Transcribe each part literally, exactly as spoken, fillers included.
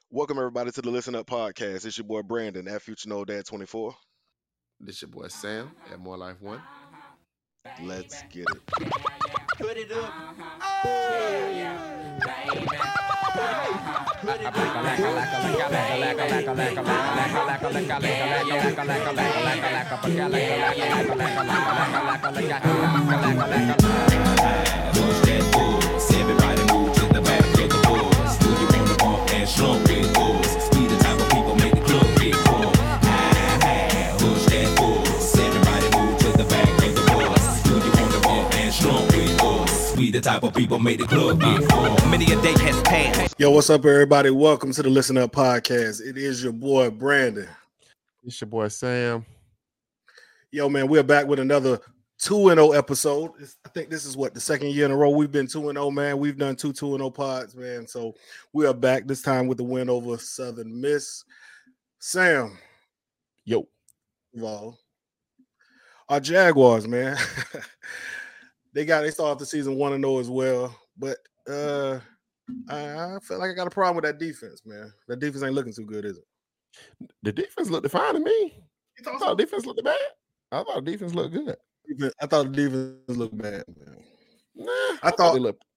Welcome everybody to the Listen Up podcast. It's your boy Brandon at Future No Dad twenty-four. This your boy Sam at More Life One. Let's get it. Put it up. Everybody move to the back of the boys. Do you wanna bump and slump with boys? We the type of people make the club get full. Ah, push that force. Everybody move to the back of the boys. Do you wanna bump and slump with boys? We the type of people make the club get full. Many a day has passed. Yo, what's up, everybody? Welcome to the Listen Up podcast. It is your boy Brandon. This your boy Sam. Yo, man, we're back with another two and oh episode. It's, I think this is what the second year in a row we've been two and oh, man. We've done two two and oh pods, man. So we are back this time with the win over Southern Miss. Sam, Yo. well, our Jaguars, man. they got they started the season one and oh as well, but uh, I, I feel like I got a problem with that defense, man. That defense ain't looking too good, is it? The defense looked fine to me. You I thought thought the defense looked bad. I thought the defense looked good. so? I thought the defense looked bad, man. Nah, I thought- they looked.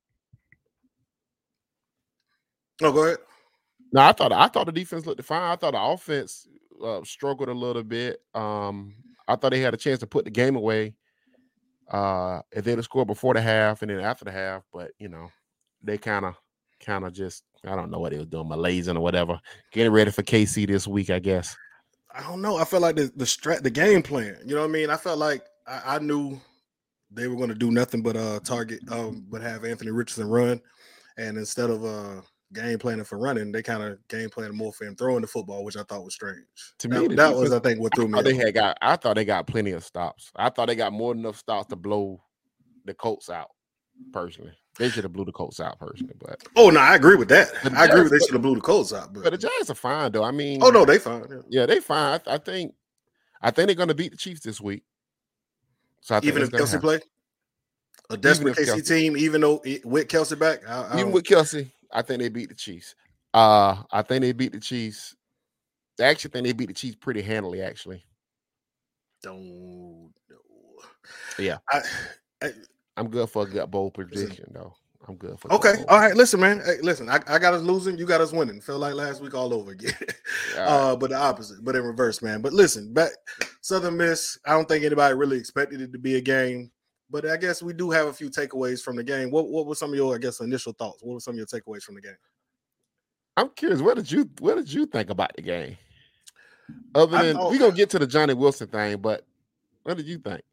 Oh, go ahead. No, I thought I thought the defense looked fine. I thought the offense uh, struggled a little bit. Um, I thought they had a chance to put the game away. Uh, if they'd have scored before the half and then after the half, but you know, they kind of, kind of just, I don't know what they was doing, malazing or whatever, getting ready for K C this week, I guess. I don't know. I felt like the the strat, the game plan. You know what I mean? I felt like I, I knew they were going to do nothing but uh target, um, but have Anthony Richardson run, and instead of uh game planning for running, they kind of game planning more for him throwing the football, which I thought was strange. To that, me, the that was, defense- I think, what threw me. I thought they off. had got. I thought they got plenty of stops. I thought they got more than enough stops to blow the Colts out. Personally, they should have blew the Colts out personally, but Oh no, I agree with that. The I agree with they Jags- should have blew the Colts out. But, but the Giants are fine though. I mean, oh no, they fine. Yeah. yeah, they fine. I, I think, I think they're gonna beat the Chiefs this week. So I think Even if that's gonna Kelsey happen. play, a desperate if K C Kelsey- team, even though it, with Kelsey back, I, I Even don't- with Kelsey, I think they beat the Chiefs. Uh, I think they beat the Chiefs. I actually think they beat the Chiefs pretty handily. Actually, don't know. Yeah. I, I, I'm good for a gut bowl prediction though. I'm good for okay. gut All right. Listen, man. Hey, listen, I, I got us losing. You got us winning. Felt like last week all over again. bowl. uh, but the opposite, but in reverse, man. But listen, back Southern Miss, I don't think anybody really expected it to be a game. But I guess we do have a few takeaways from the game. What what were some of your, I guess, initial thoughts? What were some of your takeaways from the game? I'm curious. What did you What did you think about the game? Other I than thought- we gonna get to the Johnny Wilson thing, but what did you think?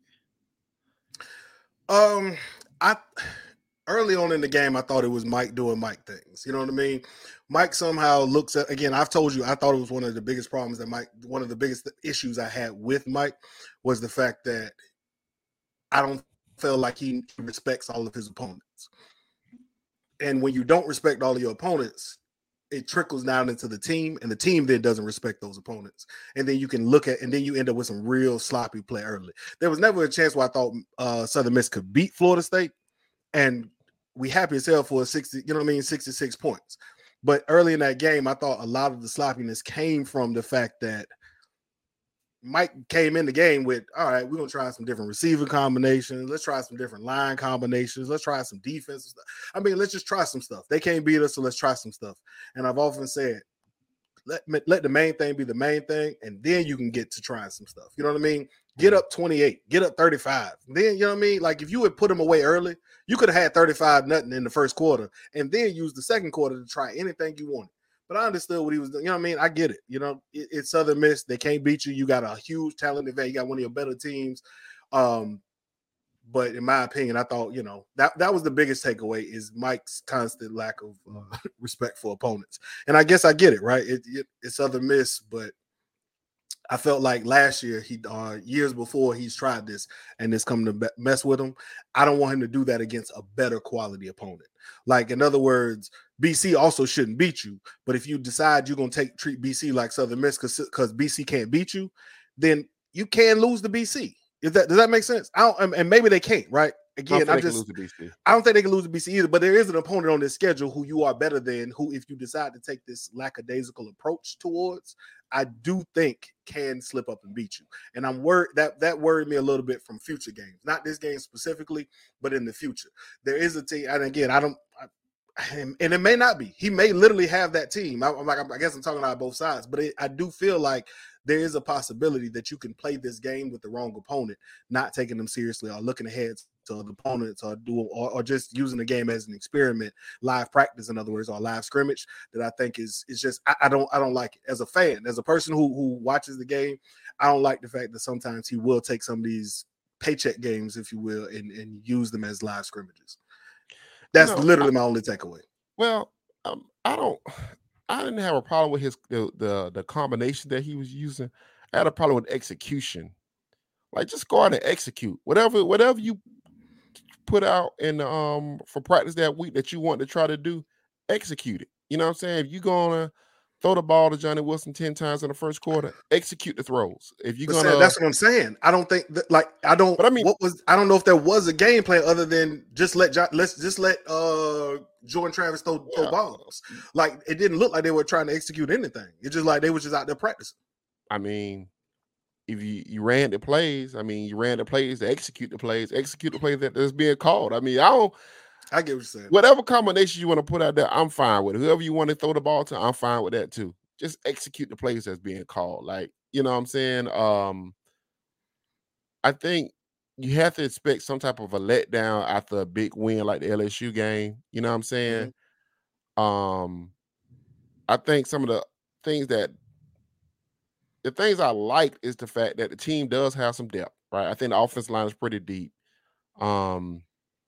Um, I early on in the game, I thought it was Mike doing Mike things. You know what I mean? Mike somehow looks at again. I've told you, I thought it was one of the biggest problems that Mike. One of the biggest issues I had with Mike was the fact that I don't feel like he respects all of his opponents. And when you don't respect all of your opponents, it trickles down into the team, and the team then doesn't respect those opponents. And then you can look at, and then you end up with some real sloppy play early. There was never a chance where I thought uh, Southern Miss could beat Florida State, and we happy as hell for a sixty, you know what I mean, sixty-six points. But early in that game, I thought a lot of the sloppiness came from the fact that Mike came in the game with, all right, we're going to try some different receiver combinations. Let's try some different line combinations. Let's try some defensive stuff. I mean, let's just try some stuff. They can't beat us, so let's try some stuff. And I've often said, let, let the main thing be the main thing, and then you can get to trying some stuff. You know what I mean? Get up twenty-eight, get up thirty-five. Then, you know what I mean? Like, if you would put them away early, you could have had thirty-five nothing in the first quarter, and then use the second quarter to try anything you wanted. But I understood what he was doing. You know what I mean? I get it. You know, it, it's Southern Miss. They can't beat you. You got a huge talent event. You got one of your better teams. Um, but in my opinion, I thought, you know, that, that was the biggest takeaway is Mike's constant lack of uh, respect for opponents. And I guess I get it, right? It, it, it's Southern Miss, but I felt like last year, he uh, years before he's tried this and it's come to be- mess with him. I don't want him to do that against a better quality opponent. Like, in other words, B C also shouldn't beat you. But if you decide you're going to take treat B C like Southern Miss because B C can't beat you, then you can lose to B C. Is that, does that make sense? I don't, and maybe they can't, right? again, I I think they can just lose to B C. I don't think they can lose to B C either. But there is an opponent on this schedule who you are better than. Who, if you decide to take this lackadaisical approach towards, I do think can slip up and beat you. And I'm worried that that worried me a little bit from future games, not this game specifically, but in the future. There is a team, and again, I don't. I, and it may not be. He may literally have that team. I, I'm like, I guess I'm talking about both sides, but it, I do feel like there is a possibility that you can play this game with the wrong opponent, not taking them seriously or looking ahead to other opponents or do or, or just using the game as an experiment, live practice, in other words, or live scrimmage. That I think is is just I, I don't I don't like it as a fan, as a person who who watches the game. I don't like the fact that sometimes he will take some of these paycheck games, if you will, and, and use them as live scrimmages. That's You know, literally I- my only takeaway. Well, um, I don't. I didn't have a problem with his the, the the combination that he was using. I had a problem with execution. Like, just go out and execute whatever whatever you put out in um for practice that week that you want to try to do. Execute it. You know what I'm saying? If you're gonna throw the ball to Johnny Wilson ten times in the first quarter, execute the throws. If you're But gonna, Sam, that's what I'm saying. I don't think that, like, I don't. But I mean- what was I don't know if there was a game plan other than just let Jo- let's just let uh Jordan Travis throw, throw Yeah. balls. Like, it didn't look like they were trying to execute anything. It's just like they were just out there practicing. I mean, if you, you ran the plays, I mean, you ran the plays to execute the plays, execute the plays that is being called. I mean, I don't. I get what you're saying. Whatever combination you want to put out there, I'm fine with it. Whoever you want to throw the ball to, I'm fine with that too. Just execute the plays that's being called. Like, you know what I'm saying? Um, I think you have to expect some type of a letdown after a big win like the L S U game. You know what I'm saying? Um, I think some of the things that the things I like is the fact that the team does have some depth, right? I think the offensive line is pretty deep. Um,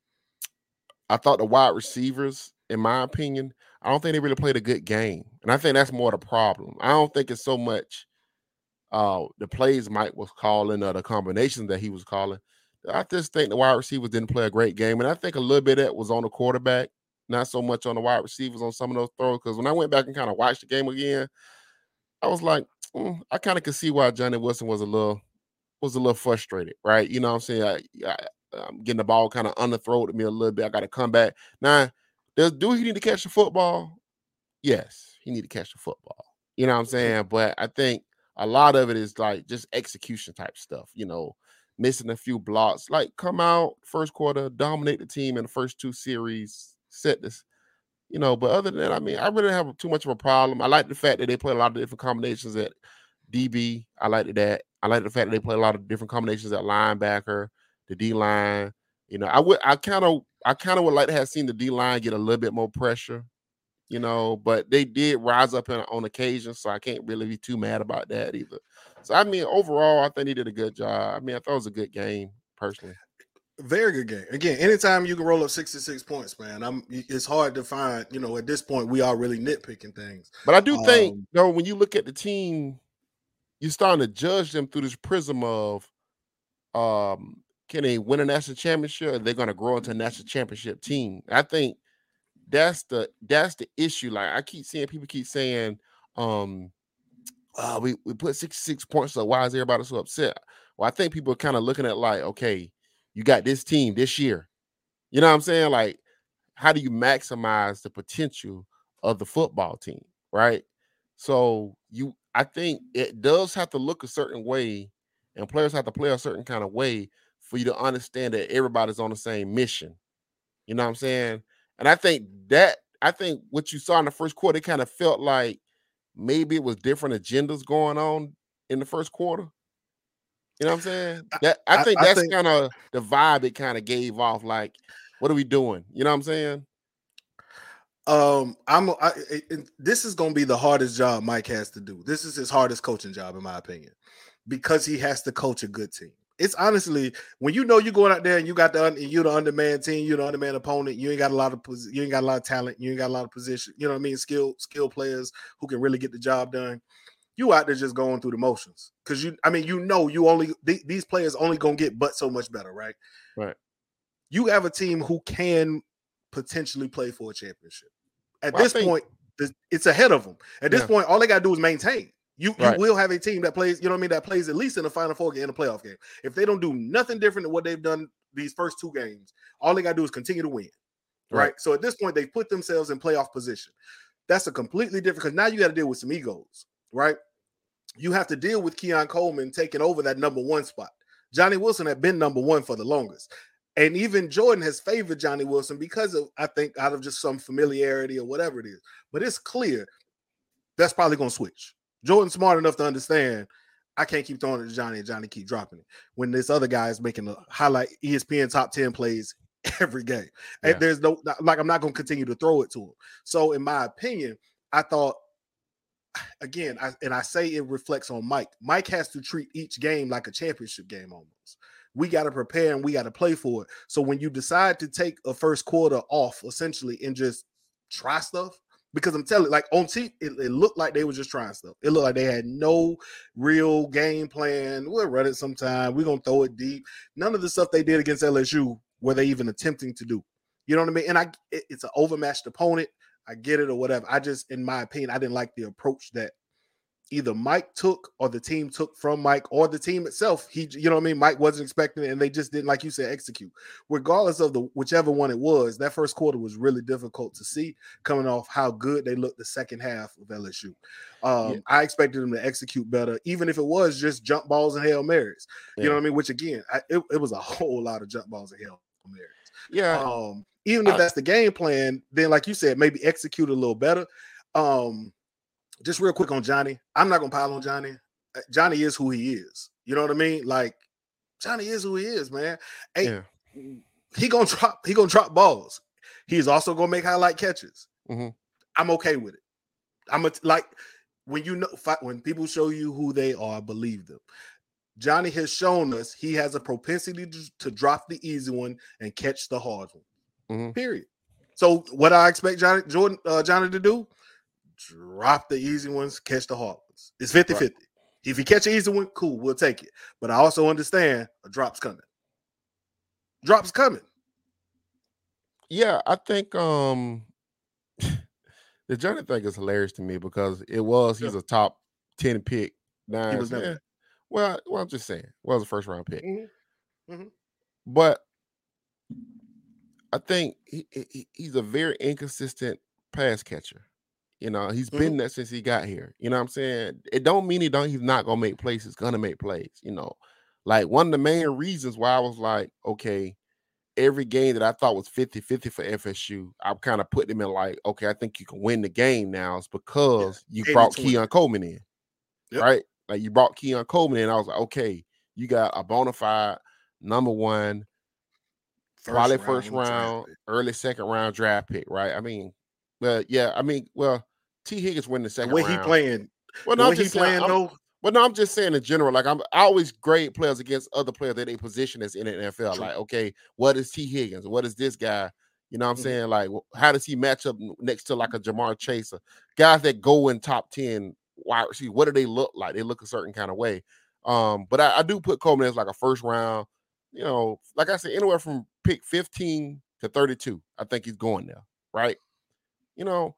I thought the wide receivers, in my opinion, I don't think they really played a good game. And I think that's more the problem. I don't think it's so much uh, the plays Mike was calling or the combinations that he was calling. I just think the wide receivers didn't play a great game. And I think a little bit of that was on the quarterback, not so much on the wide receivers on some of those throws. Because when I went back and kind of watched the game again, I was like, mm, I kind of could see why Johnny Wilson was a little was a little frustrated, right? You know what I'm saying? I, I, I'm getting the ball kind of underthrown at me a little bit. I got to come back. Now, does do he need to catch the football? Yes, he need to catch the football. You know what I'm saying? But I think a lot of it is like just execution type stuff, you know, missing a few blocks. Like, come out first quarter, dominate the team in the first two series, set this, you know. But other than that, I mean, I really have too much of a problem. I like the fact that they play a lot of different combinations at D B. I like that. I like the fact that they play a lot of different combinations at linebacker, the D line. You know, I would, I kind of, I kind of would like to have seen the D line get a little bit more pressure, you know, but they did rise up in, on occasion, so I can't really be too mad about that either. So I mean, overall, I think he did a good job. I mean, I thought it was a good game, personally. Very good game. Again, anytime you can roll up sixty-six points, man, I'm. It's hard to find. You know, at this point, we are really nitpicking things. But I do think, Um, though, when you look at the team, you're starting to judge them through this prism of, um, can they win a national championship? Or they're going to grow into a national championship team. I think that's the that's the issue. Like, I keep seeing people keep saying, um, uh, we we put sixty-six points. So why is everybody so upset? Well, I think people are kind of looking at like, okay, you got this team this year. You know what I'm saying? Like, how do you maximize the potential of the football team, right? So you, I think it does have to look a certain way, and players have to play a certain kind of way for you to understand that everybody's on the same mission. You know what I'm saying? And I think that I think what you saw in the first quarter, it kind of felt like maybe it was different agendas going on in the first quarter. You know what I'm saying? That I I- think I that's think- kind of the vibe it kind of gave off. Like, what are we doing? You know what I'm saying? Um, I'm. I, it, it- this is going to be the hardest job Mike has to do. This is his hardest coaching job, in my opinion, because he has to coach a good team. It's honestly, when you know you're going out there and you got the un- you're the underman team, you're the underman opponent. You ain't got a lot of pos- you ain't got a lot of talent. You ain't got a lot of position. You know what I mean? Skill skill players who can really get the job done. You out there just going through the motions because you. I mean, you know, you only th- these players only gonna get but so much better, right? Right. You have a team who can potentially play for a championship. At Well, I this think- point, th- it's ahead of them. At this Yeah. point, all they got to do is maintain. You Right. you will have a team that plays, you know what I mean, that plays at least in the Final Four game, in a playoff game. If they don't do nothing different than what they've done these first two games, all they got to do is continue to win. Right? Right. So at this point, they put themselves in playoff position. That's a completely different, because now you got to deal with some egos, right? You have to deal with Keon Coleman taking over that number one spot. Johnny Wilson had been number one for the longest. And even Jordan has favored Johnny Wilson because of, I think, out of just some familiarity or whatever it is. But it's clear that's probably going to switch. Jordan's smart enough to understand I can't keep throwing it to Johnny and Johnny keep dropping it when this other guy is making a highlight E S P N top ten plays every game. Yeah. And there's no, like, I'm not going to continue to throw it to him. So in my opinion, I thought, again, I, and I say it reflects on Mike. Mike has to treat each game like a championship game almost. We got to prepare and we got to play for it. So when you decide to take a first quarter off, essentially, and just try stuff, because I'm telling you, like on T, it, it looked like they were just trying stuff. It looked like they had no real game plan. We'll run it sometime. We're going to throw it deep. None of the stuff they did against L S U were they even attempting to do. You know what I mean? And I, it, it's an overmatched opponent. I get it or whatever. I just, in my opinion, I didn't like the approach that either Mike took or the team took from Mike or the team itself. He, you know what I mean? Mike wasn't expecting it and they just didn't, like you said, execute. Regardless of the whichever one it was, that first quarter was really difficult to see coming off how good they looked the second half of L S U. Um, Yeah. I expected them to execute better, even if it was just jump balls and Hail Marys. You Yeah. know what I mean? Which again, I, it, it was a whole lot of jump balls and Hail Marys. Yeah. Um, even if I- that's the game plan, then like you said, maybe execute a little better. Um, just real quick on Johnny. I'm not gonna pile on Johnny. Uh, Johnny is who he is. You know what I mean? Like Johnny is who he is, man. Hey, Yeah. he gonna drop. He gonna drop balls. He's also gonna make highlight catches. Mhm. I'm okay with it. I'm a, like when you know when people show you who they are, believe them. Johnny has shown us he has a propensity to, to drop the easy one and catch the hard one. Mhm. Period. So what I expect Johnny Jordan uh, Johnny to do? Drop the easy ones, catch the hard ones. It's fifty-fifty. Right. If you catch an easy one, cool, we'll take it. But I also understand a drop's coming. Drop's coming. Yeah, I think um the Johnny thing is hilarious to me because it was he's Yeah. a top ten pick. Nine. He was never yeah. that. Well, well, I'm just saying, was a first round pick. Mm-hmm. Mm-hmm. But I think he, he he's a very inconsistent pass catcher. You know, he's Mhm. been that since he got here. You know what I'm saying? It don't mean he don't he's not gonna make plays, he's gonna make plays, you know. Like one of the main reasons why I was like, okay, every game that I thought was fifty-fifty for F S U, I kind of put them in like, okay, I think you can win the game now. It's because you brought eighty twenty. Keon Coleman in, Yep. right? Like you brought Keon Coleman in. I was like, okay, you got a bona fide number one, First probably round first draft round, pick. early second round draft pick, right? I mean, well, yeah, I mean, well, T. Higgins win the The second way round. he playing, well, the no, way I'm he just saying, playing I'm- though. But no, I'm just saying in general, like I'm I always grade players against other players that they position as in the N F L. True. Like, okay, what is T. Higgins? What is this guy? You know what I'm Mhm. saying? Like, wh- how does he match up n- next to like a Jamar Chase? Or guys that go in top ten wide receiver, what do they look like? They look a certain kind of way. Um, but I, I do put Coleman as like a first round, you know, like I said, anywhere from pick fifteen to thirty-two. I think he's going there, right? You know,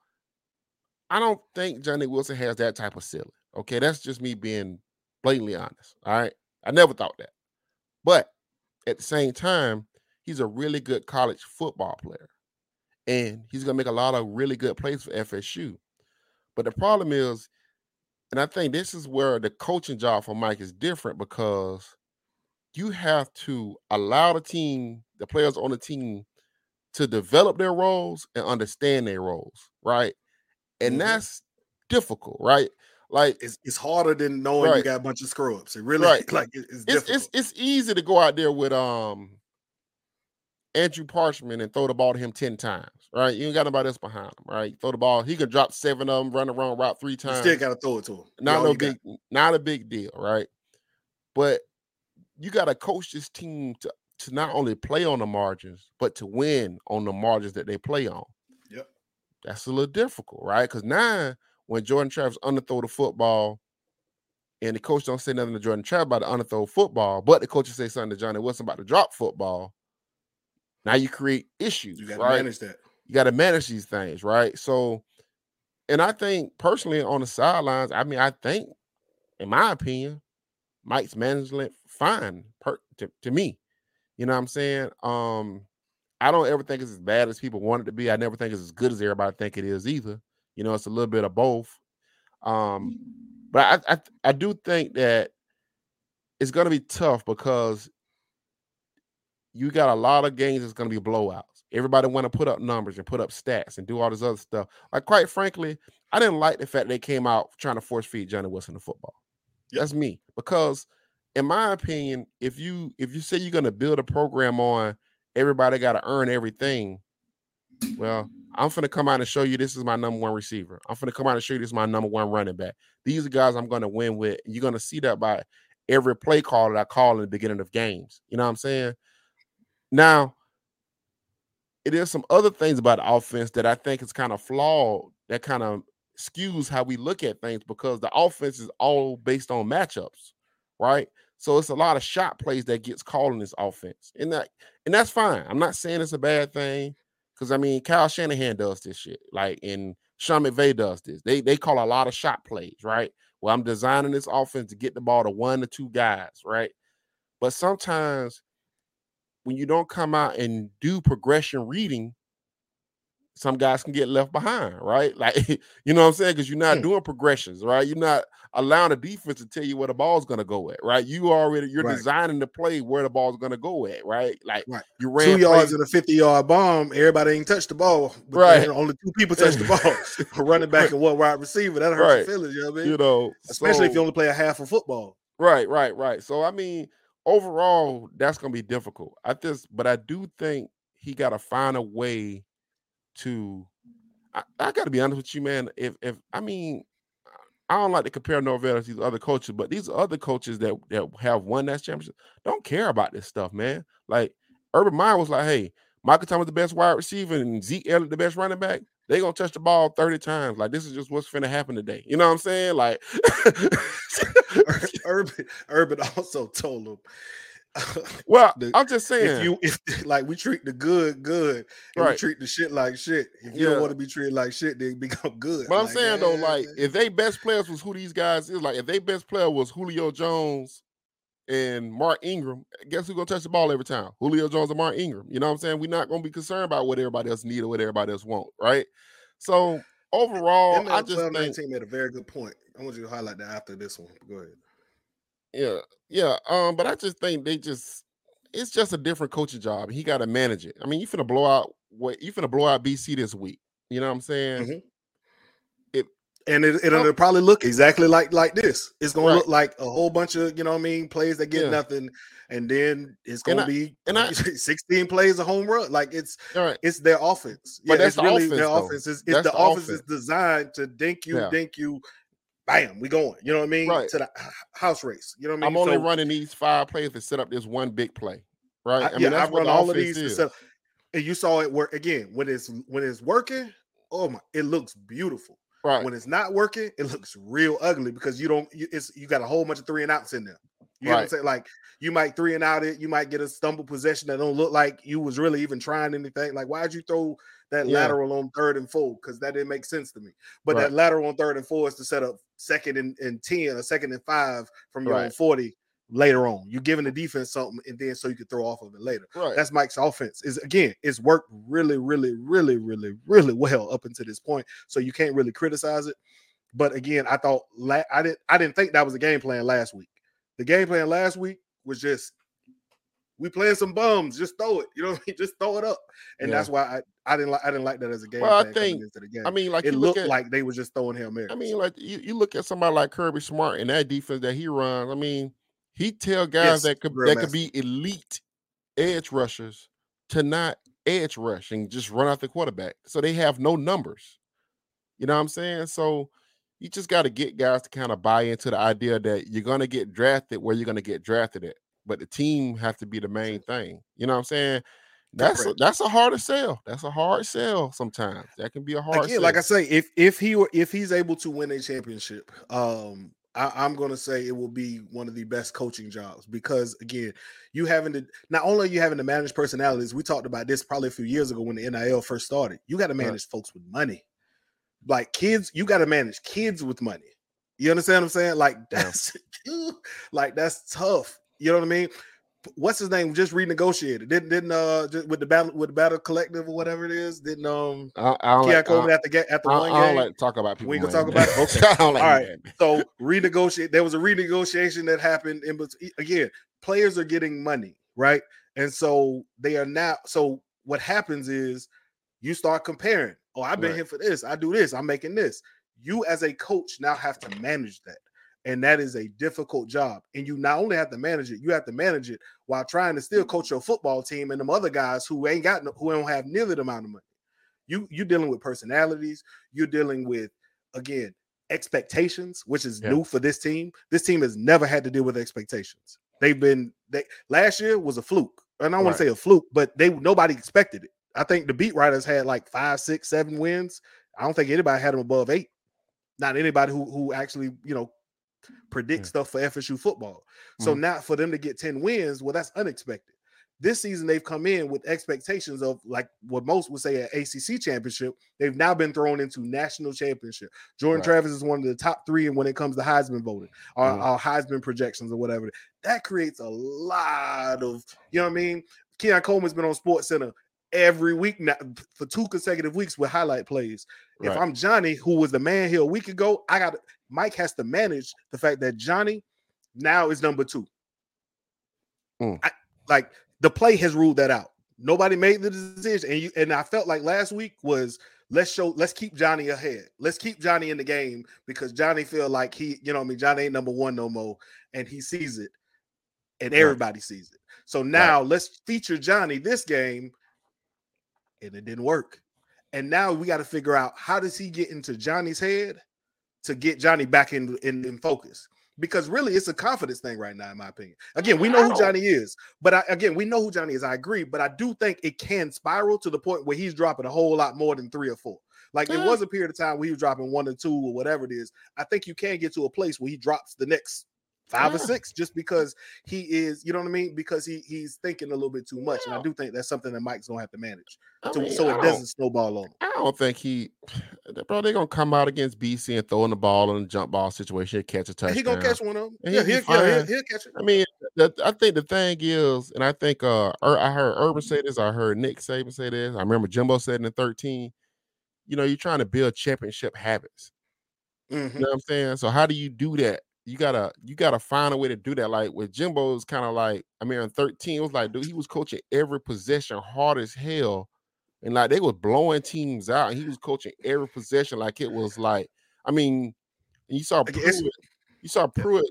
I don't think Johnny Wilson has that type of ceiling. Okay, that's just me being blatantly honest. All right. I never thought that. But at the same time, he's a really good college football player. And he's going to make a lot of really good plays for F S U. But the problem is, and I think this is where the coaching job for Mike is different because you have to allow the team, the players on the team, to develop their roles and understand their roles, right? And Mhm. that's difficult, right? Like It's, it's harder than knowing you Right. got a bunch of screw-ups. It really Right. like it- it's it's difficult. it's it's easy to go out there with um Andrew Parchment and throw the ball to him ten times, right? You ain't got nobody else behind him, right? Throw the ball, he can drop seven of them, run the wrong route three you times. still got to throw it to him. not All no you got. big, not a big deal, right? But you got to coach this team to to not only play on the margins, but to win on the margins that they play on. Yep. That's a little difficult, right? Because now when Jordan Travis underthrow the football, and the coach don't say nothing to Jordan Travis about the underthrow football, but the coach say something to Johnny Wilson about the drop football. Now you create issues, You got to right? manage that. You got to manage these things, right? So, and I think personally on the sidelines, I mean, I think in my opinion, Mike's management fine per, to, to me. You know what I'm saying? Um, I don't ever think it's as bad as people want it to be. I never think it's as good as everybody think it is either. You know, it's a little bit of both. Um, but I, I I do think that it's going to be tough because you got a lot of games that's going to be blowouts. Everybody want to put up numbers and put up stats and do all this other stuff. Like, quite frankly, I didn't like the fact they came out trying to force feed Johnny Wilson the football. That's me. Because in my opinion, if you if you say you're going to build a program on everybody got to earn everything, well, I'm finna come out and show you this is my number one receiver. I'm finna come out and show you this is my number one running back. These are guys I'm going to win with. You're going to see that by every play call that I call in the beginning of games. You know what I'm saying? Now, it is some other things about the offense that I think is kind of flawed, that kind of skews how we look at things, because the offense is all based on matchups, right? So it's a lot of shot plays that gets called in this offense. And that and that's fine. I'm not saying it's a bad thing, because, I mean, Kyle Shanahan does this shit. Like, and Sean McVay does this. They, they call a lot of shot plays, right? Well, I'm designing this offense to get the ball to one or two guys, right? But sometimes when you don't come out and do progression reading, some guys can get left behind, right? Like, you know what I'm saying? Because you're not doing progressions, right? You're not allowing the defense to tell you where the ball's going to go at, right? You already, you're right. designing the play where the ball's going to go at, right? Like, right. you ran two yards plays. In a fifty-yard bomb, everybody ain't touched the ball. But right. Only two people touched the ball. Running back and one wide receiver. That hurts right. your feelings, you know what I mean? You know, especially so, if you only play a half of football. Right, right, right. So, I mean, overall, that's going to be difficult. I just, but I do think he got to find a way to, I, I got to be honest with you, man. If, if, I mean, I don't like to compare Norvell to these other coaches, but these other coaches that, that have won that championship don't care about this stuff, man. Like, Urban Meyer was like, hey, Michael Thomas the best wide receiver and Zeke Elliott the best running back. They gonna touch the ball thirty times. Like, this is just what's finna happen today. You know what I'm saying? Like, Urban, Urban also told him. Well, the, I'm just saying, if you if like we treat the good good, and right. we treat the shit like shit. If you yeah. don't want to be treated like shit, they become good. But like, I'm saying though, like, if they best players was who these guys is, like if they best player was Julio Jones and Mark Ingram, guess who's gonna touch the ball every time? Julio Jones and Mark Ingram. You know what I'm saying? We're not gonna be concerned about what everybody else need or what everybody else want, right? So overall, M L I just think nineteen made a very good point. I want you to highlight that after this one. Go ahead. Yeah, yeah. Um, but I just think they just it's just a different coaching job. He got to manage it. I mean, you finna blow out what you finna blow out B C this week. You know what I'm saying? Mm-hmm. It and it, it'll oh, probably look exactly like like this. It's gonna right. look like a whole bunch of, you know what I mean, plays that get yeah. nothing, and then it's gonna and be I, and like I, sixteen plays a home run. Like it's right. it's their offense. But yeah, that's it's the really offense, their though. offense. It's, it's that's the, the offense offense is designed to dink you, yeah. dink you. Bam, we going. You know what I mean? Right. To the house race. You know what I mean? I'm only so, running these five plays to set up this one big play. Right. I, I mean, yeah, that's I run what all of these these. To set, and you saw it work again when it's when it's working. Oh my! It looks beautiful. Right. When it's not working, it looks real ugly because you don't. You, it's you got a whole bunch of three and outs in there. You know right. what I'm saying? Like you might three and out it. You might get a stumble possession that don't look like you was really even trying anything. Like why'd you throw that yeah. lateral on third and four? Because that didn't make sense to me. But right. that lateral on third and four is to set up second and, and ten, or second and five from your right. own forty later on. You're giving the defense something, and then so you can throw off of it later. Right. That's Mike's offense. Is again, it's worked really, really, really, really, really well up until this point. So you can't really criticize it. But again, I thought la- I didn't I didn't think that was the game plan last week. The game plan last week was just we playing some bums, just throw it. You know what I mean? Just throw it up. And yeah. that's why I, I didn't like I didn't like that as a game well, plan I think, into the game. I mean, like it you looked look at, like they were just throwing Hail Marys. I mean, like you, you look at somebody like Kirby Smart and that defense that he runs. I mean, he tell guys yes, that could that master. could be elite edge rushers to not edge rush and just run out the quarterback. So they have no numbers. You know what I'm saying? So you just got to get guys to kind of buy into the idea that you're going to get drafted where you're going to get drafted at. But the team has to be the main thing. You know what I'm saying? That's a, that's a harder sell. That's a hard sell sometimes. That can be a hard Again, sell. like I say, if if he were if he's able to win a championship, um, I, I'm gonna say it will be one of the best coaching jobs because again, you having to not only are you having to manage personalities. We talked about this probably a few years ago when the N I L first started. You got to manage right. folks with money. Like kids, you got to manage kids with money. You understand what I'm saying? Like that's like that's tough. You know what I mean? What's his name? Just renegotiated. Didn't didn't uh just with the battle with the battle collective or whatever it is. Didn't um I, I don't Keon like, Coleman I, at the get at the I, one I don't game. like to talk about people. We ain't gonna money, talk about man. it. Okay. I don't like All to do right. that. So renegotiate. There was a renegotiation that happened in between. Again, players are getting money, right? And so they are now. So what happens is you start comparing. Oh, I've been Right. here for this. I do this. I'm making this. You as a coach now have to manage that. And that is a difficult job. And you not only have to manage it, you have to manage it while trying to still coach your football team and them other guys who ain't got no, who don't have nearly the amount of money. You you're dealing with personalities. You're dealing with, again, expectations, which is Yeah. new for this team. This team has never had to deal with expectations. They've been they last year was a fluke. And I don't want Right. to say a fluke, but they nobody expected it. I think the beat writers had like five, six, seven wins. I don't think anybody had them above eight. Not anybody who who actually, you know, predict Yeah. stuff for F S U football. So Mhm. now for them to get ten wins, well, that's unexpected. This season, they've come in with expectations of like what most would say an A C C championship. They've now been thrown into national championship. Jordan Right. Travis is one of the top three when it comes to Heisman voting, or, Mhm. or Heisman projections or whatever. That creates a lot of, you know what I mean? Keon Coleman's been on Sports Center every week now for two consecutive weeks with highlight plays. If Right. I'm Johnny, who was the man here a week ago, I got Mike has to manage the fact that Johnny now is number two. Mm. I, like the play has ruled that out. Nobody made the decision, and you and I felt like last week was let's show let's keep Johnny ahead. Let's keep Johnny in the game because Johnny feel like he, you know, what I mean, Johnny ain't number one no more, and he sees it, and Right. everybody sees it. So now let's feature Johnny this game, and it didn't work. And now we got to figure out how does he get into Johnny's head to get Johnny back in, in, in focus. Because really, it's a confidence thing right now, in my opinion. Again, we know who Johnny is, but I, again, we know who Johnny is. I agree, but I do think it can spiral to the point where he's dropping a whole lot more than three or four. Like there Yeah. was a period of time where he was dropping one or two or whatever it is. I think you can get to a place where he drops the next five or Yeah. six just because he is, you know what I mean? Because he he's thinking a little bit too much, and I do think that's something that Mike's gonna have to manage I to, mean, so I it don't- doesn't snowball on him. I don't think he, bro. They're gonna come out against B C and throwing the ball in a jump ball situation, catch a touchdown. He gonna catch one of them. And Yeah, he'll he'll, be yeah, he'll, fine. he'll catch it. I mean, the, I think the thing is, and I think uh, Ur- I heard Urban say this, I heard Nick Saban say this. I remember Jimbo said it in thirteen. You know, you're trying to build championship habits. Mhm. You know what I'm saying? So how do you do that? You gotta you gotta find a way to do that. Like with Jimbo, it's kind of like, I mean, in thirteen, it was like, dude, he was coaching every possession hard as hell. And like they was blowing teams out, and he was coaching every possession like it was like, I mean, and you saw Like, it's- Pruitt, you saw Pruitt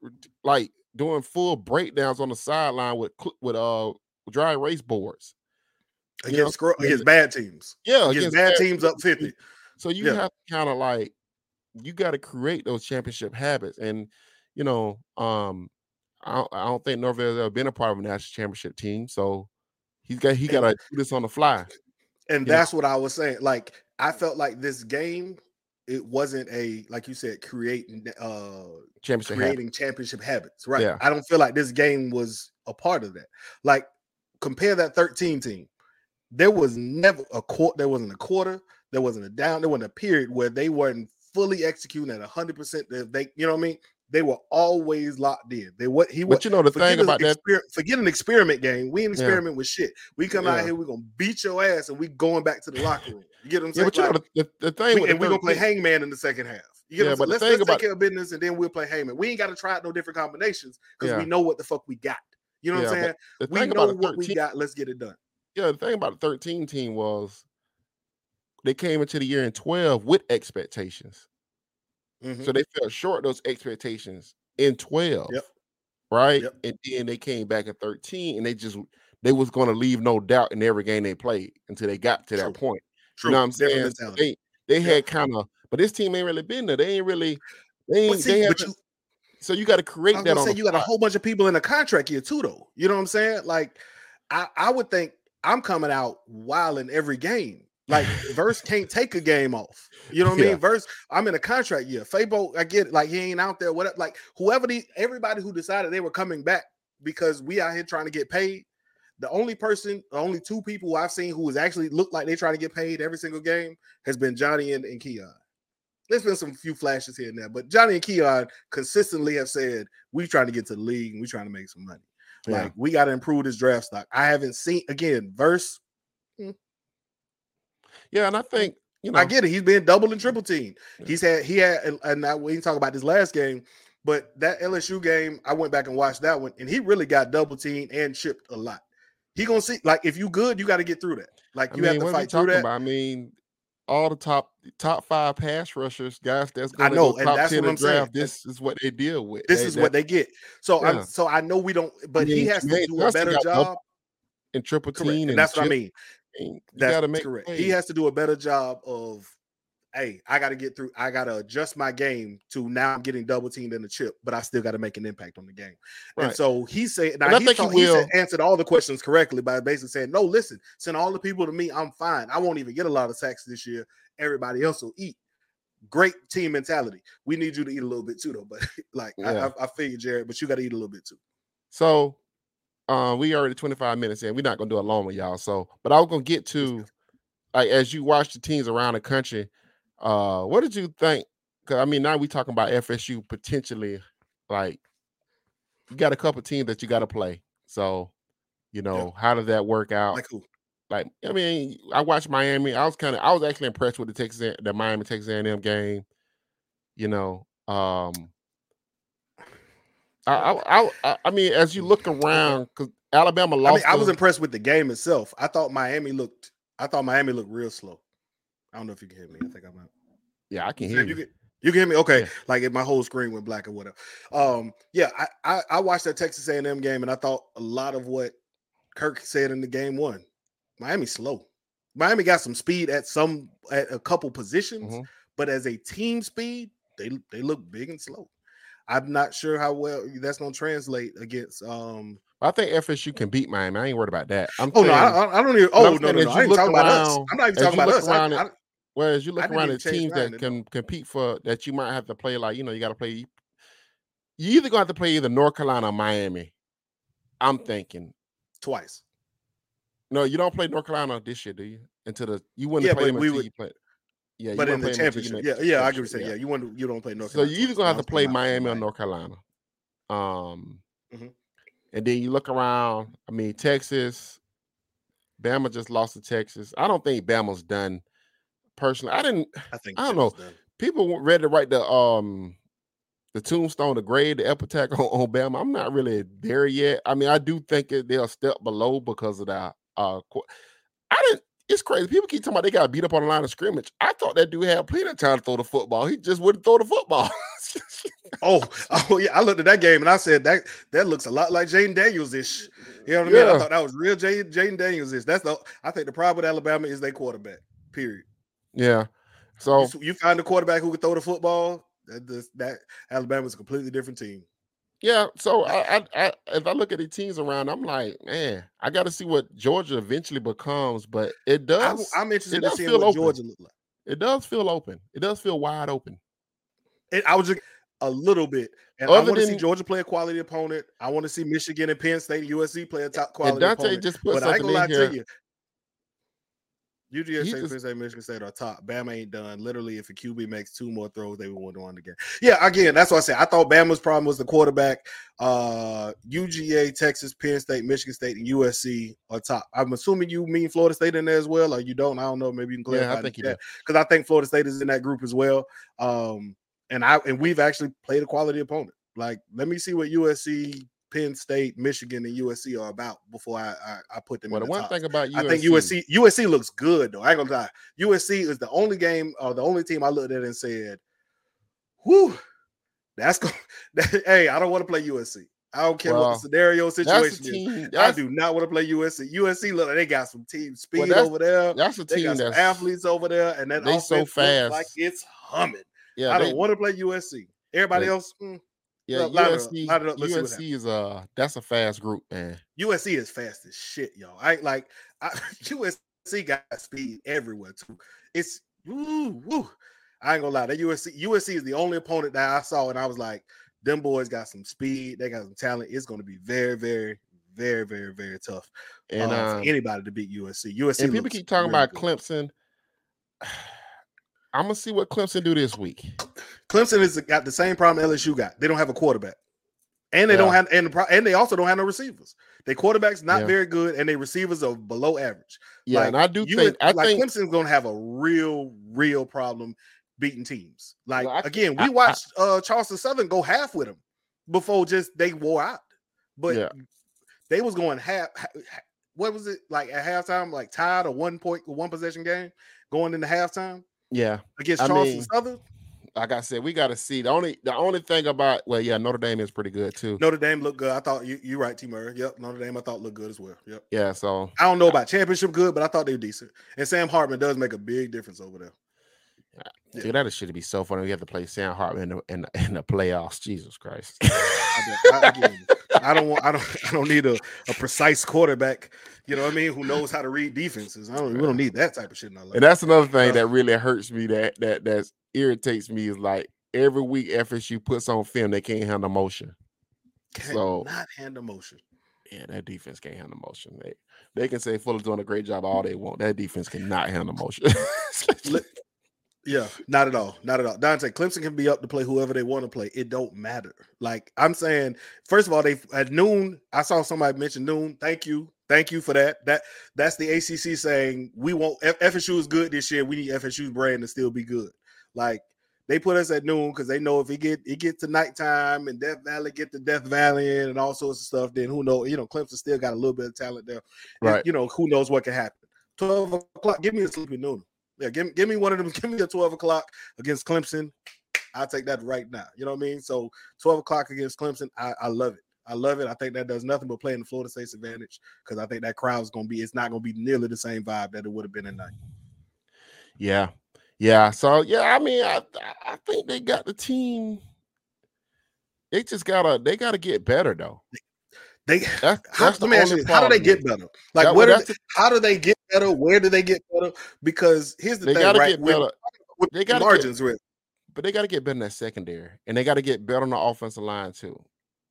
like doing full breakdowns on the sideline with cl- with uh dry erase boards. You know, Against, scro- against bad teams. Yeah, Against bad teams up fifty. So you Yeah. have to kind of like you got to create those championship habits, and you know, um, I don't, I don't think Norvell's ever been a part of a national championship team, so he's got he got to do this on the fly. And You know? that's what I was saying. Like, I felt like this game, it wasn't a, like you said, creating uh Championship habit. creating championship habits, right? Yeah. I don't feel like this game was a part of that. Like, compare that thirteen team. There was never a quarter, there wasn't a quarter, there wasn't a down, there wasn't a period where they weren't fully executing at one hundred percent. They, you know what I mean? They were always locked in. They what he was. But you know the Forget thing an about that, exper- forget an experiment game. We ain't Yeah. experiment with shit. We come Yeah. out here, we're gonna beat your ass, and we going back to the locker room. You get what I'm yeah, saying? but you know Like, the, the, the thing we, with and the we're gonna play thirteen hangman in the second half. You get Yeah, what I'm but the saying? Let's, thing let's about- take care of business, and then we'll play hangman. We ain't got to try out no different combinations because Yeah. we know what the fuck we got. You know what I'm Yeah, saying? the We thing know about the what we thirteen, got. Let's get it done. yeah, the thing about the thirteen team was they came into the year in twelve with expectations, Mhm. so they fell short of those expectations in twelve. Yep. Right, Yep. and then they came back at thirteen, and they just they was going to leave no doubt in every game they played until they got to True. that point. True. You know what I'm Different saying? mentality. They they Yeah. had kind of, but this team ain't really been there. They ain't really they ain't But see, they but haven't. you, So you got to I create was that gonna on say the you got a fly. whole bunch of people in the contract here too, though. You know what I'm saying? Like, I, I would think I'm coming out wild in every game. Like, Verse can't take a game off. You know what I Yeah. mean? Verse, I'm in a contract year. Fabo, I get it. Like, he ain't out there. Whatever. Like, whoever the everybody who decided they were coming back because we out here trying to get paid. The only person, the only two people who I've seen who has actually looked like they trying to get paid every single game has been Johnny and, and Keon. there's been some few flashes here and there, but Johnny and Keon consistently have said we trying to get to the league and we trying to make some money. Yeah. Like we got to improve this draft stock. I haven't seen again verse. hmm, Yeah, and I think you know I get it. He's been double and triple team. Yeah. He's had he had and- and now we can talk about this last game, but that L S U game, I went back and watched that one, and he really got double teamed and chipped a lot. He gonna see like if you good, you got to get through that. Like I you mean, have to what are we fight through talking that. about? I mean, all the top top five pass rushers, guys. That's I going to know, go and top that's ten what in I'm the saying. draft. This is what they deal with. This They- is that- what they get. So Yeah. I'm so I know we don't, but he mean, has to Jermaine do a Johnson better got double job. in triple Correct, team, and and that's what I chip- mean. You That's got to make correct. plays. He has to do a better job of, hey, I got to get through. I got to adjust my game to now I'm getting double teamed in the chip, but I still got to make an impact on the game. And Right. so he said, now And I he, think he told, he said, will. answered all the questions correctly by basically saying, no, listen, send all the people to me. I'm fine. I won't even get a lot of sacks this year. Everybody else will eat. Great team mentality. We need you to eat a little bit too, though. But like Yeah. I, I, I figured, Jared, but you got to eat a little bit too. So, uh, we already twenty-five minutes in. We're not gonna do a long one, y'all. So, but I was gonna get to, like, as you watch the teams around the country, uh, what did you think? Because I mean, now we talking about F S U potentially, like, you got a couple teams that you got to play. So, you know, how did that work out? Like who? Like, I mean, I watched Miami. I was kind of, I was actually impressed with the Texas, A- the Miami Texas A and M game. You know, um, I, I, I, I- I mean, as you look around, because Alabama I lost. mean, I was the- impressed with the game itself. I thought Miami looked. I thought Miami looked real slow. I don't know if you can hear me. I think I'm out. Yeah, I can You hear can, you. you can you can hear me? Okay. Yeah. Like if my whole screen went black or whatever. Um, yeah, I, I I watched that Texas A and M game and I thought a lot of what Kirk said in the game one. Miami slow. Miami got some speed at some at a couple positions, Mhm. but as a team speed, they they look big and slow. I'm not sure how well that's gonna translate against um I think F S U can beat Miami. I ain't worried about that. I'm oh no, saying, I, I- I don't even But oh I'm no, saying no, as no. you I ain't look talking about us. around- I'm not even as talking you about look us. I- around I- it- whereas you I look didn't around even at change teams mine, that no. can compete for that you might have to play, like, you know, you got to play. You either gonna have to play either North Carolina or Miami. I'm thinking. twice. No, you don't play North Carolina this year, do you? Until the you wouldn't Yeah, play but them we until would- you play. Yeah, you But in wouldn't the play them until you championship, make yeah, the yeah, I agree with championship, saying, yeah, you want you don't play North So Carolina. you either twice. gonna have No, to play I'm not playing Miami or North Carolina. Um, Mhm. and then you look around. I mean, Texas, Bama just lost to Texas. I don't think Bama's done. Personally, I didn't. I think I don't Bama's know. done. People were ready to write the um the tombstone, the grade, the epitaph on, on Bama. I'm not really there yet. I mean, I do think it, they'll step below because of that. Uh, qu- I didn't. It's crazy. People keep talking about they got beat up on the line of scrimmage. I thought that dude had plenty of time to throw the football. He just wouldn't throw the football. Oh, oh yeah, I looked at that game and I said that that looks a lot like Jaden Daniels ish. You know what I mean? Yeah. I thought that was real Jaden Jaden Daniels ish. That's the I think the problem with Alabama is their quarterback. Period. Yeah. So You, you find a quarterback who can throw the football. That that, that Alabama's a completely different team. yeah. So I, I, I if I look at the teams around, I'm like, man, I got to see what Georgia eventually becomes. But it I'm, does. I'm interested it to does see feel what open. Georgia look like. It does feel open. It does feel wide open. And I was just a little bit, and Other I want to see than- Georgia play a quality opponent. I want to see Michigan and Penn State, U S C play a top And quality Dante opponent. just put But I ain't something gonna lie in here. to you. U G A, He State, just- Penn State, Michigan State are top. Bama ain't done. Literally, if a Q B makes two more throws, they would win the game. Yeah, again, that's what I said. I thought Bama's problem was the quarterback. Uh, U G A, Texas, Penn State, Michigan State, and U S C are top. I'm assuming you mean Florida State in there as well, or you don't. I don't know. Maybe you can clarify. Yeah, I think you do. because I think Florida State is in that group as well. Um, and I and we've actually played a quality opponent. Like, let me see what U S C, Penn State, Michigan, and U S C are about before I I, I put them Well, in the the one top. thing about U S C, I think U S C U S C looks good though. I ain't gonna lie. U S C is the only game or the only team I looked at and said, "Whew, that's going." Hey, I don't want to play U S C. I don't care what Well, the scenario that's situation a is. team. I That's, do not want to play U S C. U S C look like they got some team speed Well, that's- over there. that's a They team got some that's athletes over there, and that they offense so looks fast. like it's humming. Yeah, I they, don't want to play U S C. Everybody They- else, mm, yeah. Well, line it up, U S C, line it up, let's see what U S C is uh that's a fast group, man. U S C is fast as shit, yo. I ain't like I, U S C got speed everywhere too. It's woo, woo. I ain't gonna lie. That U S C U S C is the only opponent that I saw, and I was like, them boys got some speed. They got some talent. It's going to be very, very, very, very, very tough And uh, um, for anybody to beat U S C. U S C and people looks keep talking really about good. Clemson. I'm gonna see what Clemson do this week. Clemson has got the same problem L S U got. They don't have a quarterback, and they Yeah. don't have and the, pro- and they also don't have no receivers. Their quarterback's not Yeah. very good, and their receivers are below average. Yeah, Like, and I do you think would- I like think Clemson's gonna have a real, real problem beating teams. Like Well, I- again, we I- I- watched uh, Charleston Southern go half with them before just they wore out, but Yeah. they was going half. ha- ha- What was it like at halftime? Like tied a one point, one possession game going into halftime yeah. against I Charleston mean, Southern. Like I said, we got to see. The only the only thing about well, yeah, Notre Dame is pretty good too. Notre Dame looked good. I thought you you right, T. Murray. Yep, Notre Dame I thought looked good as well. Yep. Yeah, so I don't know about championship good, but I thought they were decent. And Sam Hartman does make a big difference over there. Yeah. dude, that should be so funny. We have to play Sam Hartman in the, in, the- in the playoffs. Jesus Christ. I, I, again, I don't want. I don't. I don't need a, a precise quarterback. You know what I mean? Who knows how to read defenses? I don't. We don't need that type of shit in our life. And that's another thing Uh, that really hurts me. That that that irritates me is like every week F S U puts on film, they can't handle motion. So not handle motion. yeah, that defense can't handle motion. They they can say Fuller's doing a great job all they want. That defense cannot handle motion. Li- Yeah, not at all. Not at all. Dante, Clemson can be up to play whoever they want to play. It don't matter. Like I'm saying, first of all, they at noon, I saw somebody mention noon. Thank you. Thank you for that. That that's the A C C saying we want F- FSU is good this year. We need F S U's brand to still be good. Like they put us at noon because they know if it get it get to nighttime and Death Valley get to Death Valley and all sorts of stuff, then who knows? You know, Clemson still got a little bit of talent there. And, Right. you know, who knows what can happen. Twelve o'clock. Give me a sleepy noon. Yeah, give, me- give me one of them. Give me a twelve o'clock against Clemson. I'll take that right now. You know what I mean? So twelve o'clock against Clemson, I, I love it. I love it. I think that does nothing but play in the Florida State's advantage because I think that crowd's going to be, it's not going to be nearly the same vibe that it would have been at night. Yeah. Yeah. So yeah, I mean, I I think they got the team. They just gotta they gotta get better though. They, That's, how, that's the let me ask only you, how do they problem. get better? Like, That- where do that's they, how do they get better? Where do they get better? Because here's the They thing, gotta right? get With- better. with They gotta margins, with But they gotta get better in that secondary, and they gotta get better on the offensive line too.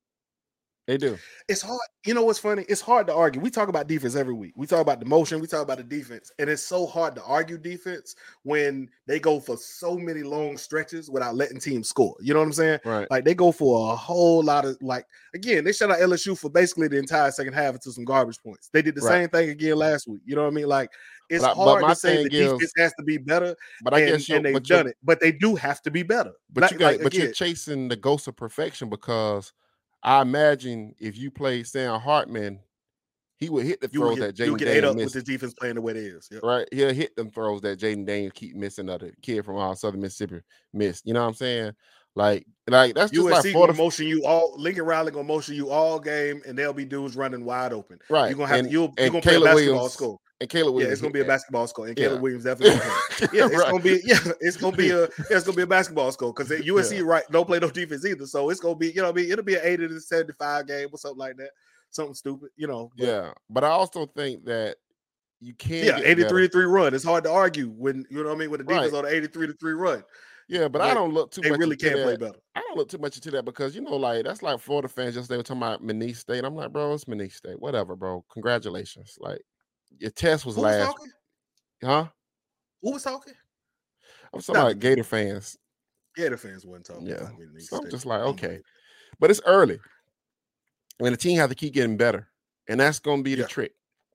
They do. it's hard. You know what's funny? It's hard to argue. We talk about defense every week. We talk about the motion. We talk about the defense, and it's so hard to argue defense when they go for so many long stretches without letting teams score. You know what I'm saying? Right. Like they go for a whole lot of like. Again, they shut out L S U for basically the entire second half into some garbage points. They did the Right. same thing again last week. You know what I mean? Like it's But I- but hard my to say the thing is- defense has to be better, But I and, guess you and they've but you're- done it, but they do have to be better. But Like- you got like, but you're again, chasing the ghost of perfection because I imagine if you play Sam Hartman, he would hit the you will throws get, that you'll Jaden get ate Daniels up with missed. the defense playing the way it is. Yep. Right, he'll hit them throws that Jaden Daniels keep missing. Of the kid from uh, Southern Mississippi missed. You know what I'm saying? Like, like that's just U S like C Florida. gonna motion you all. Lincoln Riley gonna motion you all game, and there'll be dudes running wide open. Right, You're gonna have and- to. You'll, you're and gonna play a Caleb basketball Williams score. And Caleb Yeah, Williams it's gonna hit be a that. basketball score, and Yeah. Caleb Williams definitely. Gonna play. Yeah, it's Right. gonna be. Yeah, it's gonna be a. Yeah, it's gonna be a basketball score because U S C Yeah. right don't play no defense either. So it's gonna be. You know, what I mean, it'll be an eighty to seventy-five game or something like that. Something stupid. You know. but- Yeah, but I also think that you can't. Yeah, get eighty-three better. to three run. It's hard to argue when you know what I mean with the defense Right. on the eighty-three to three run. Yeah, but I but don't look too They much. really into can't play that. better. I don't look too much into that because you know, like that's like Florida fans just they were talking about Monique State. I'm like, bro, it's Monique State. Whatever, bro. Congratulations. Like your test was Who was last, talking? huh? Who was talking? I'm talking Not about Gator fans. Gator fans wasn't talking. Yeah. about Monique So I'm State. just like, Don't okay, believe it. but it's early, and the team has to keep getting better, and that's gonna be the Yeah. trick.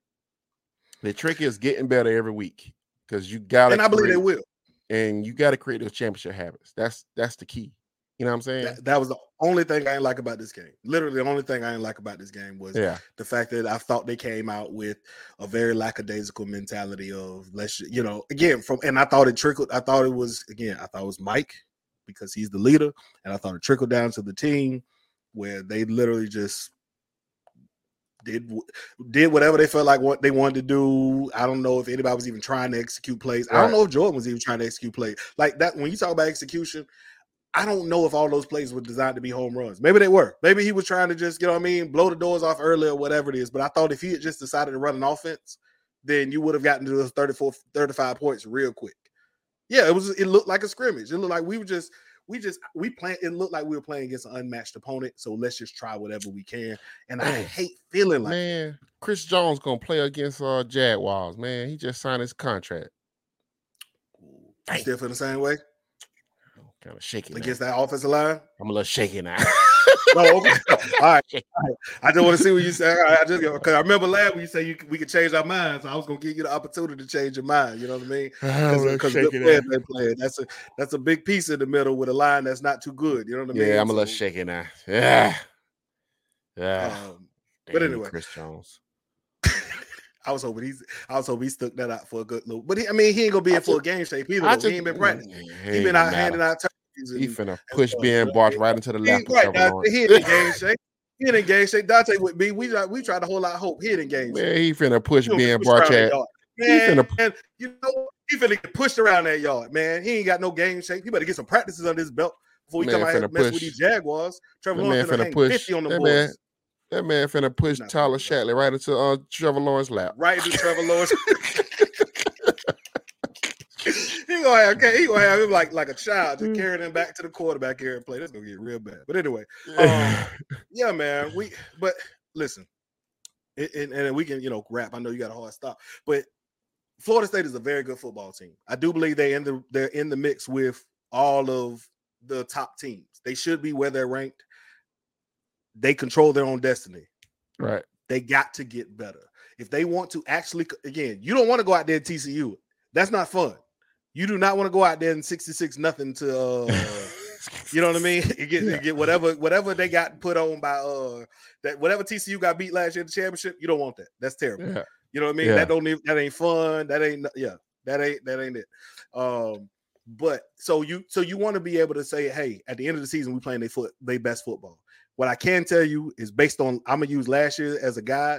The trick is getting better every week because you gotta. And I believe they create- will. And you got to create those championship habits. That's that's the key. You know what I'm saying? That, that was the only thing I didn't like about this game. Literally, the only thing I didn't like about this game was yeah. the fact that I thought they came out with a very lackadaisical mentality of let's, you know, again from, and I thought it trickled. I thought it was again. I thought it was Mike because he's the leader, and I thought it trickled down to the team where they literally just did did whatever they felt like what they wanted to do. I don't know if anybody was even trying to execute plays. I Right. don't know if Jordan was even trying to execute plays like that. When you talk about execution, I don't know if all those plays were designed to be home runs. Maybe they were. Maybe he was trying to just, you know what I mean, blow the doors off early or whatever it is. But I thought if he had just decided to run an offense, then you would have gotten to those thirty-four, thirty-five points real quick. Yeah, it was. It looked like a scrimmage. It looked like we were just, we just, we play. It looked like we were playing against an unmatched opponent. So let's just try whatever we can. And I Man. hate feeling like Man, Chris Jones gonna play against uh Jaguars. Man, he just signed his contract. You still feel the same way Kind of shaking against that offensive line? I'm a little shaky now. No, okay. All right. All right. I just want to see what you say. All right. I just because I remember last when you say you, we could change our minds. So I was gonna give you the opportunity to change your mind. You know what I mean? Because good players they play. That's a that's a big piece in the middle with a line that's not too good. You know what I mean? Yeah, I'm a so, little shaky now. Yeah. Yeah. Um, but Dang, anyway, Chris Jones. I was hoping he's. I was hoping he stuck that out for a good little. But he, I mean, he ain't gonna be in full game shape either. I Though. just, he ain't been practicing. He, He been out handing out. And, he finna push Ben Barch right into the lap. Right, now, he ain't in game shape. He ain't in game shape. Dante with me. We we tried to hold out hope. He ain't in game shape. Man, he finna push Ben Barch at. Man, he finna, you know, he finna get pushed around that yard. Man, he ain't got no game shape. He better get some practices under his belt before he man, come out here and mess push. with these Jaguars. Trevor Lawrence finna, finna push fifty on the that boys. Man, that man finna push Not Tyler Shatley right into uh, Trevor Lawrence's lap. Right into Trevor Lawrence. he gonna have okay, he gonna have him like like a child, just carrying him back to the quarterback here and play. That's gonna get real bad. But anyway, um, yeah, man. We but listen, it, and, and we can you know wrap. I know you got a hard stop, but Florida State is a very good football team. I do believe they in the they're in the mix with all of the top teams. They should be where they're ranked. They control their own destiny. Right. They got to get better. If they want to actually, again, you don't want to go out there and T C U. That's not fun. You do not want to go out there and sixty-six nothing to, uh, you know what I mean? You get, yeah. you get whatever whatever they got put on by uh that whatever T C U got beat last year in the championship. You don't want that. That's terrible. Yeah. You know what I mean? Yeah. That don't even, that ain't fun. That ain't yeah. That ain't that ain't it. Um, but so you so you want to be able to say, hey, at the end of the season, we playing their foot their best football. What I can tell you is based on I'm gonna use last year as a guide.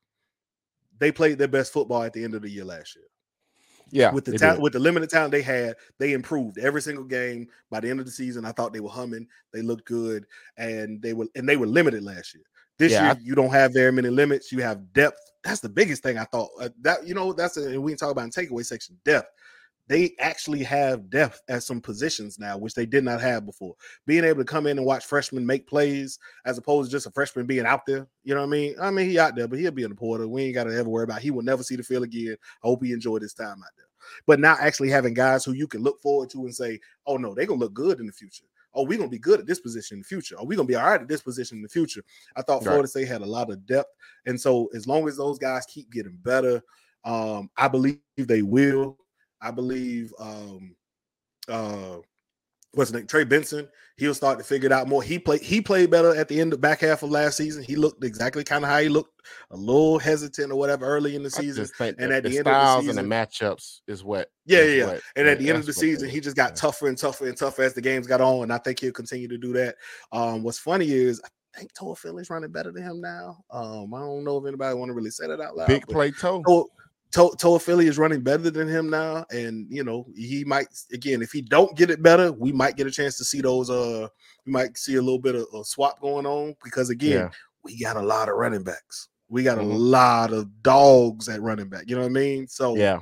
They played their best football at the end of the year last year. Yeah, with the talent, with the limited talent they had, they improved every single game. By the end of the season, I thought they were humming. They looked good, and they were and they were limited last year. This yeah, year, I, you don't have very many limits. You have depth. That's the biggest thing I thought. Uh, that you know, that's a, and we can talk about in takeaway section depth. They actually have depth at some positions now, which they did not have before. Being able to come in and watch freshmen make plays as opposed to just a freshman being out there. You know what I mean? I mean, he out there, but he'll be in the portal. We ain't got to ever worry about it. He will never see the field again. I hope he enjoyed his time out there. But now actually having guys who you can look forward to and say, oh, no, they're going to look good in the future. Oh, we're going to be good at this position in the future. Oh, we're going to be all right at this position in the future. I thought right. Florida State had a lot of depth. And so as long as those guys keep getting better, um, I believe they will. I believe um, uh, what's his name? Trey Benson. He'll start to figure it out more. He played. He played better at the end, the back half of last season. He looked exactly kind of how he looked, a little hesitant or whatever early in the season. And at the, the end styles of the season, and the matchups is what. Yeah, is yeah. What, and at the end of the what, season, he just got yeah. tougher and tougher and tougher as the games got on. And I think he'll continue to do that. Um, what's funny is I think Toa Philly's running better than him now. Um, I don't know if anybody want to really say that out loud. Big play toe. Toa, Toa, Toa Philly is running better than him now, and you know he might again if he don't get it better, we might get a chance to see those. Uh, we might see a little bit of a swap going on because again, yeah. we got a lot of running backs. We got mm-hmm. a lot of dogs at running back. You know what I mean? So yeah,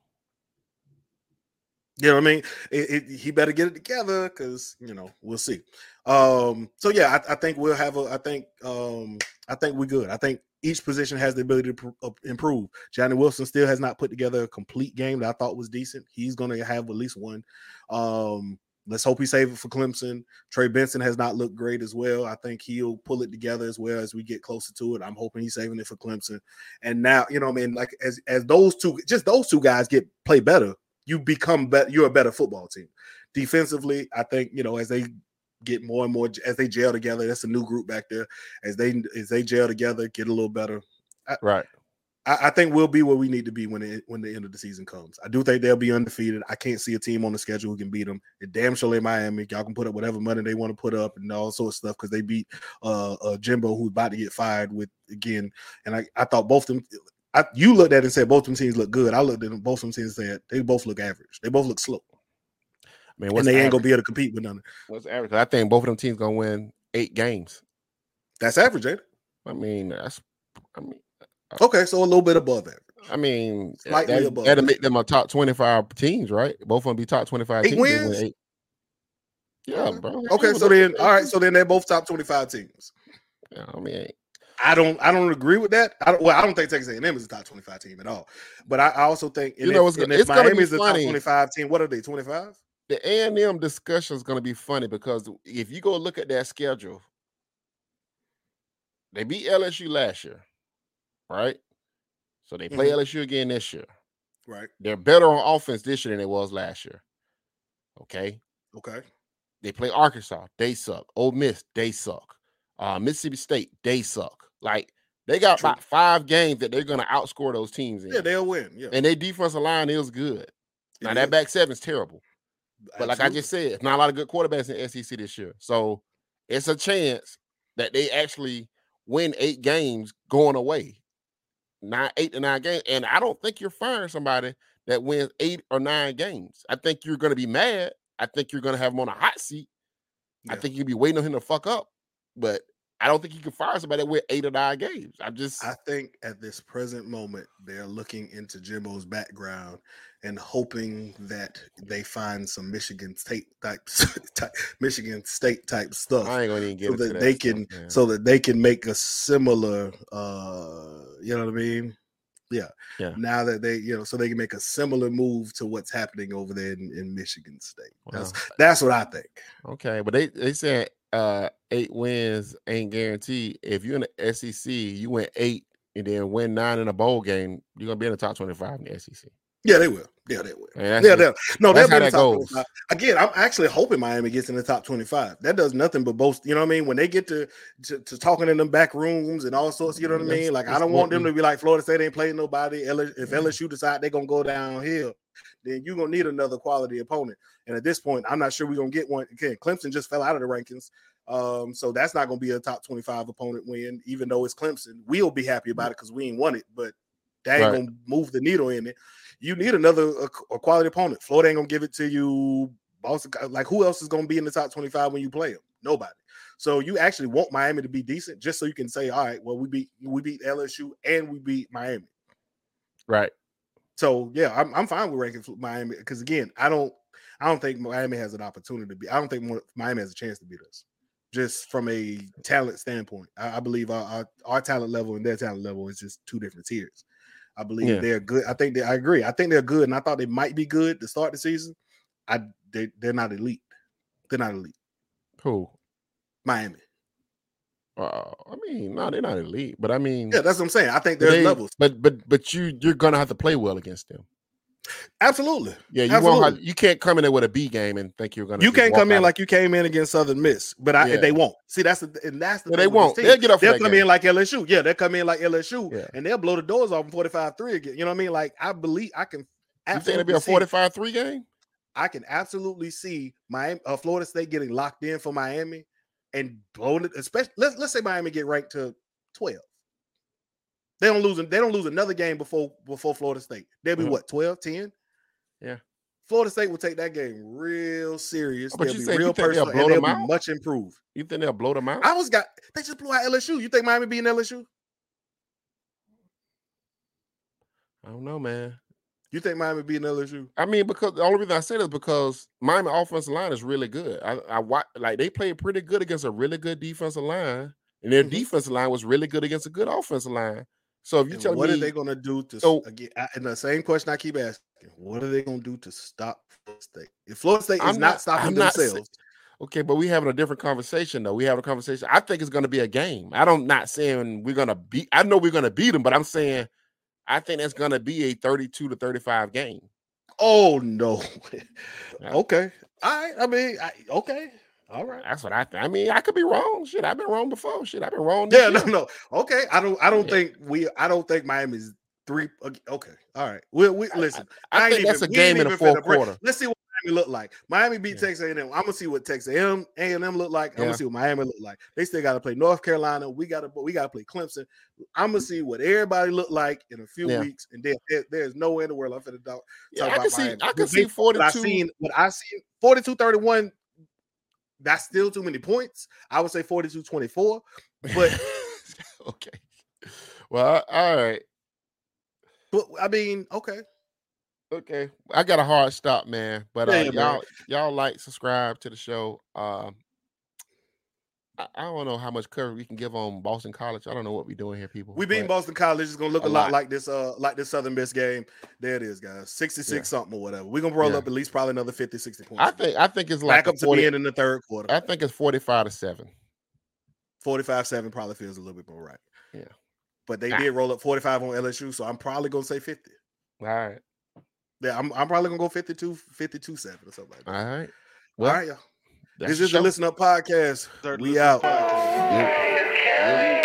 you know what I mean. It, it, he better get it together because you know we'll see. Um, so yeah, I, I think we'll have a. I think um, I think we're good. I think. Each position has the ability to pr- improve. Johnny Wilson still has not put together a complete game that I thought was decent. He's going to have at least one. Um, let's hope he saves it for Clemson. Trey Benson has not looked great as well. I think he'll pull it together as well as we get closer to it. I'm hoping he's saving it for Clemson. And now, you know, I mean, like as as those two, just those two guys get play better, you become better. You're a better football team. Defensively, I think you know as they get more and more as they gel together. That's a new group back there. As they as they gel together, get a little better. I, right. I, I think we'll be where we need to be when it, when the end of the season comes. I do think they'll be undefeated. I can't see a team on the schedule who can beat them. It damn sure in Miami. Y'all can put up whatever money they want to put up and all sorts of stuff because they beat uh, uh, Jimbo, who's about to get fired with again. And I, I thought both of them. I, you looked at it and said both of them teams look good. I looked at them, both of them teams and said they both look average. They both look slow. I mean, and they average? ain't gonna be able to compete with none. What's average? I think both of them teams gonna win eight games. That's average, ain't it? I mean, that's. I mean, okay, so a little bit above average. I mean, slightly that, above. That'll make them a top twenty-five teams, right? Both of them be top twenty-five eight teams. Wins? Eight. Yeah, bro. Okay, so then, all right, so then they're both top twenty-five teams. Yeah, I mean, I don't I don't agree with that. I don't, well, I don't think Texas A and M is a top twenty-five team at all. But I, I also think and You know, if, it's, and if it's going to Miami be is the top funny. twenty-five team, what are they? twenty-five? The A and M discussion is going to be funny because if you go look at their schedule, they beat L S U last year, right? So they play Mhm. L S U again this year. Right. They're better on offense this year than they was last year. Okay. Okay. They play Arkansas. They suck. Ole Miss. They suck. Uh, Mississippi State. They suck. Like they got True. about five games that they're going to outscore those teams in. Yeah, they'll win. Yeah. And their defensive line is good. Now It that is. back seven is terrible. But like I Absolutely. just said, not a lot of good quarterbacks in the S E C this year. So it's a chance that they actually win eight games going away. Nine, eight to nine games. And I don't think you're firing somebody that wins eight or nine games. I think you're going to be mad. I think you're going to have him on a hot seat. I Yeah. think you'll be waiting on him to fuck up. But I don't think you can fire somebody that win eight or nine games. I'm just I think at this present moment, they're looking into Jimbo's background and hoping that they find some Michigan State type, type Michigan State type stuff, I ain't gonna even get so into that that they stuff, can, man. so that they can make a similar, uh, you know what I mean? Yeah. Yeah. Now that they, you know, so they can make a similar move to what's happening over there in, in Michigan State. That's Well, that's what I think. okay, but they they said uh eight wins ain't guaranteed. If you're in the S E C, you win eight and then win nine in a bowl game, you're gonna be in the top twenty-five in the S E C. Yeah, they will. Yeah, they will. And that's Yeah, just- they'll, no, that's they'll be how in the that top goes. twenty-five. Again, I'm actually hoping Miami gets in the top twenty-five. That does nothing but boast. You know what I mean? When they get to to, to talking in them back rooms and all sorts, you know what I That's- mean? Like I that's don't what want them we- to be like Florida State ain't playing nobody. L- If Yeah. L S U decide they're gonna go downhill, then you're gonna need another quality opponent. And at this point, I'm not sure we're gonna get one. Again, Clemson just fell out of the rankings. Um, so that's not gonna be a top twenty-five opponent win, even though it's Clemson. We'll be happy about it because we ain't won it, but that ain't Right. gonna move the needle in it. You need another a, a quality opponent. Florida ain't gonna give it to you. Boston, like who else is gonna be in the top twenty-five when you play them? Nobody. So you actually want Miami to be decent, just so you can say, all right, well, we beat we beat L S U and we beat Miami. Right. So yeah, I'm I'm fine with ranking Miami because again, I don't I don't think Miami has an opportunity to be. I don't think Miami has a chance to beat us. Just from a talent standpoint, I, I believe our, our our talent level and their talent level is just two different tiers. I believe Yeah. they're good. I think they, I agree. I think they're good, and I thought they might be good to start the season. I they they're not elite. They're not elite. Who? Miami. Uh, I mean, no, they're not elite, but I mean, Yeah, that's what I'm saying. I think but there's they- levels. But but but you you're gonna have to play well against them. Absolutely. Yeah, you Absolutely. won't. Have, you can't come in there with a B game and think you're gonna. You just can't walk come in out like you came in against Southern Miss, but I, Yeah. they won't. See, that's the and that's the Yeah, thing they with won't. this They'll team. get up for They'll that come game. in like L S U. Yeah, they'll come in like L S U, Yeah. and they'll blow the doors off in forty-five three again. You know what I mean? Like I believe I can. You think it'll be absolutely a see- forty-five three game? I can absolutely see Miami, uh, Florida State getting locked in for Miami and blowing it. Especially let's let's say Miami get ranked to twelve. They don't lose. They don't lose another game before before Florida State. They'll be Mhm. what twelve, ten? Yeah. Florida State will take that game real serious. Oh, but They'll you be said you real think they'll personal, blow and they'll them be out? much improved. You think they'll blow them out? I was got. They just blew out L S U. You think Miami beating L S U? I don't know, man. You think Miami beating L S U? I mean, because the only reason I say that is because Miami offensive line is really good. I, I wa- like they played pretty good against a really good defensive line, and their Mhm. defensive line was really good against a good offensive line. So if you And tell what me, are they going to do to So- again? I- And the same question I keep asking: what are they going to do to stop Florida State? If Florida State is I'm not, not- stopping I'm not themselves, okay, but we having a different conversation though. We having a conversation. I think it's going to be a game. I don't not saying we're going to beat. I know we're going to beat them, but I'm saying I think that's going to be a thirty-two to thirty-five game. oh no. Yeah. Okay, all right. I mean, I, okay, all right. That's what I think. I mean, I could be wrong. Shit, I've been wrong before. Shit, I've been wrong. This Yeah, no, year. no. Okay, I don't. I don't Yeah. think we. I don't think Miami's three. Okay, all right. We we listen. I ain't think that's a we ain't game in the even finna fourth break- quarter. Let's see what Miami look like. Miami beat Yeah. Texas A and M. I'm gonna see what Texas A and M look like. I'm Yeah. gonna see what Miami look like. They still got to play North Carolina. We got to we got to play Clemson. I'm gonna see what everybody look like in a few Yeah. weeks, and then there, there's no way in the world I'm finna talk. Yeah, talk I about can see. Miami. I But can see based on what I forty-two. seen what I seen forty-two thirty-one. That's still too many points. I would say forty-two twenty-four. But okay. Well, all right. but I mean, okay. Okay. I got a hard stop, man. But uh, Yeah, man. y'all, y'all like, subscribe to the show. Um, I, I don't know how much coverage we can give on Boston College. I don't know what we're doing here, people. We beat but Boston College. It's gonna look a a lot lot. like this, uh, like this Southern Miss game. There it is, guys. sixty-six Yeah. something or whatever. We're gonna roll Yeah. up at least probably another fifty, sixty points. I think I think it's like back a up to forty, being in the third quarter. I think it's forty-five to seven. forty-five seven probably feels a little bit more right. Yeah. But they Nah. did roll up forty-five on L S U, so I'm probably gonna say fifty. All right. Yeah, I'm, I'm probably gonna go fifty-two, fifty-two seven or something like that. All right. All Well, right, y'all. that's This the is the show. Listen Up Podcast. Third We Listen out. Podcast. Yeah. Yeah.